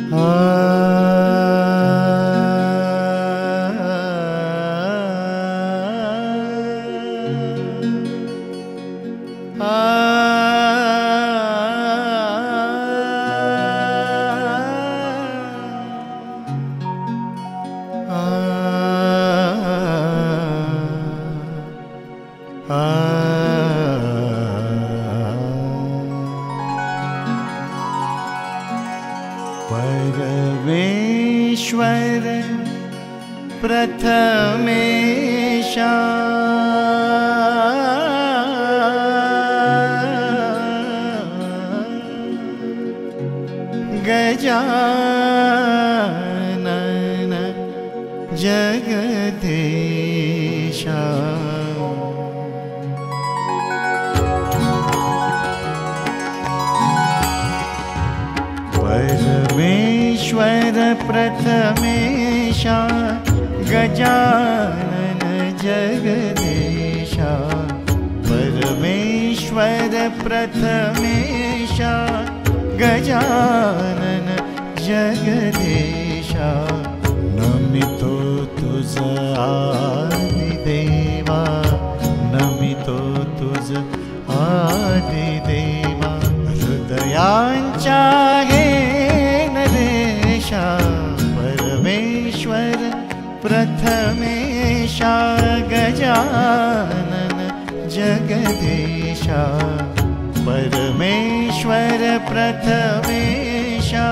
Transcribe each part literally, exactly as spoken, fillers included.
परमेश्वर प्रथमेशा गजानन जगदीशा परमेश्वर प्रथमेशा गजानन जगदीशा परमेश्वर प्रथमेशा गजानन जगदीशा नमितो तुझ आदिदेवा नमितो तुझ आदिदेवा हृदयांच्या हे नरेशा परमेश्वर प्रथमेशा गजानन जगदीशा परमेश्वर प्रथमेशा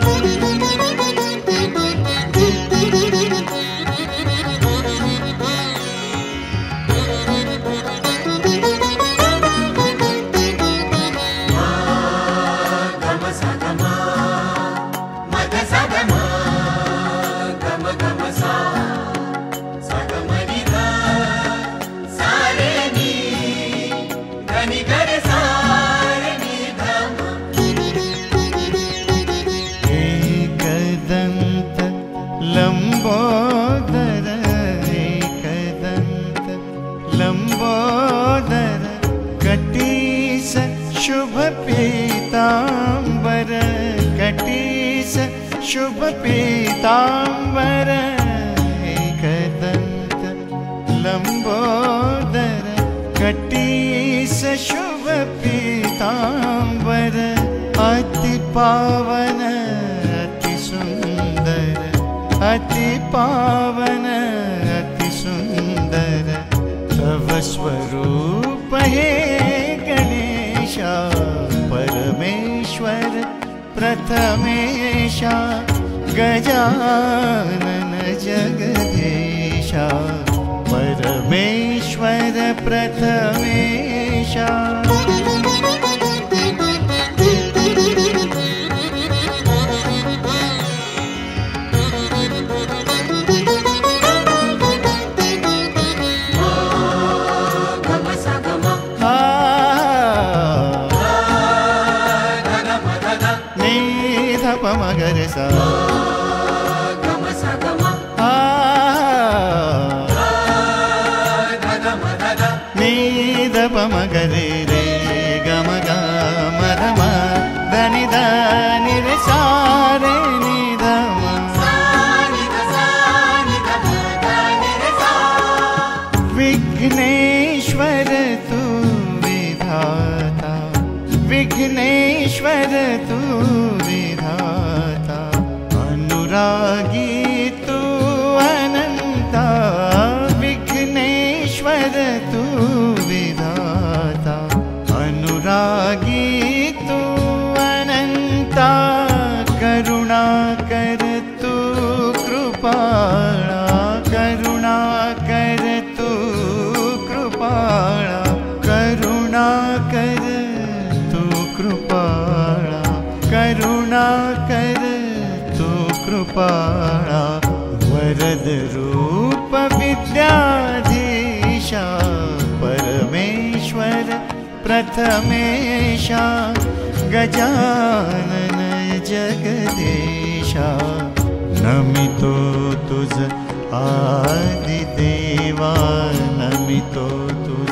लंबोदर एकदंत लंबोदर कटीस शुभ पीतांबर कटीस शुभ पीतांबर एकदंत लंबोदर कटीस शुभ पीतांबर अति पावन अति सुंदर अति पावन अति सुंदर तव स्वरूप हे गणेशा परमेश्वर प्रथमेशा गजानन जगदीशा परमेश्वर प्रथमेशा मगर सा गम सा गम आ नी द प मगर रे गम ग म ध म धनि ध नि रे सा रे नि ध म विघ्नेश्वर तू विधाता विघ्नेश्वर तू अनुरागी तू अनंता विघ्नेश्वर तू विधाता अनुरागी तू अनंता करुणा कर तू कृपाळा करुणा कर तू कृपाळा करुणा कर तू कृपाळा करुणा कर कृपाळा वरद रूप विद्याधीशा परमेश्वर प्रथमेशा गजानन जगदीशा नमितो तुझ आदिदेवा नमितो तुझ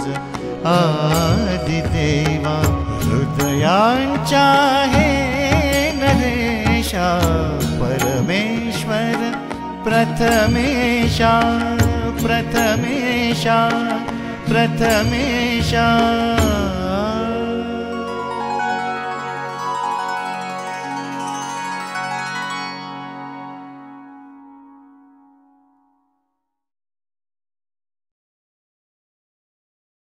आदिदेवा हृदयांच्या हे नरेशा परमेश्वर प्रथमेशा प्रथमेशा प्रथमेशा